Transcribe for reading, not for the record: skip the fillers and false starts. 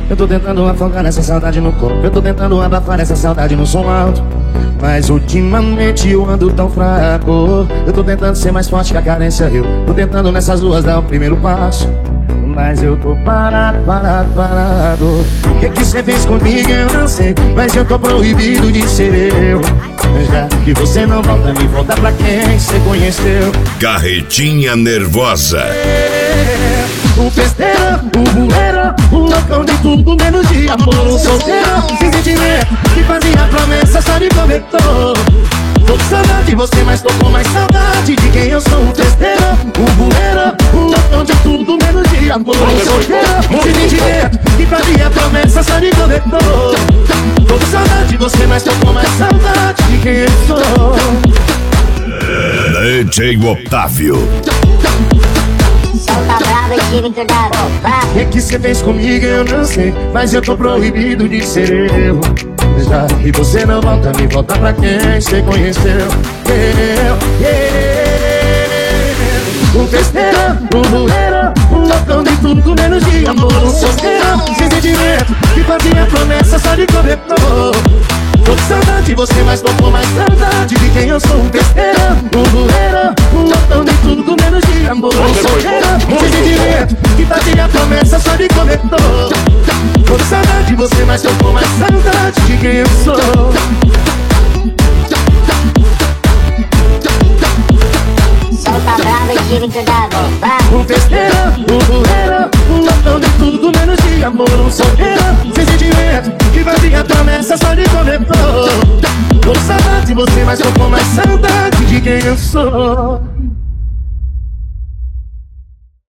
Eu tô tentando afogar essa saudade no corpo. Eu tô tentando abafar essa saudade no som alto, mas ultimamente eu ando tão fraco. Eu tô tentando ser mais forte que a carência. Eu tô tentando nessas ruas dar o primeiro passo, mas eu tô parado. O que cê fez comigo eu não sei, mas eu tô proibido de ser eu. Já que você não volta, me volta pra quem cê conheceu. Carretinha Nervosa. O festeiro, o bueiro, o loucão de tudo menos de amor. Um solteiro, sem sentimento, que fazia promessa, só de prometou. Tô com saudade de você, mas tô com mais saudade de quem eu sou. O festeiro, o bueiro, o loucão de tudo menos de amor. Um solteiro, sem sentimento, que fazia promessa, só de prometou. Tô com saudade de você, mas tô com mais saudade de quem eu sou. DJ Otávio. Solta brava e tira O que cê fez comigo eu não sei, mas eu tô proibido de ser eu. Já que você não volta, me volta pra quem cê conheceu. Um festeiro, um bueiro, um loucão de tudo menos de amor. Um solteiro, sem sentimento, que fazia promessa, só de cobertor. Tô com saudade de você, mas tô com mais saudade de quem eu sou. Um festeiro, um bueiro, um loucão de tudo menos de amor. Um solteiro, sem sentimento, que fazia promessa, só de cobertor. Tô com saudade de você, mas tô com mais saudade de quem eu sou. Solta brava e tira Um festeiro, um bueiro, um loucão de tudo menos de amor. Um solteiro, sem sentimento, que fazia promessa, só de cobertor. Tô com saudade de você, mas tô com mais saudade de quem eu sou.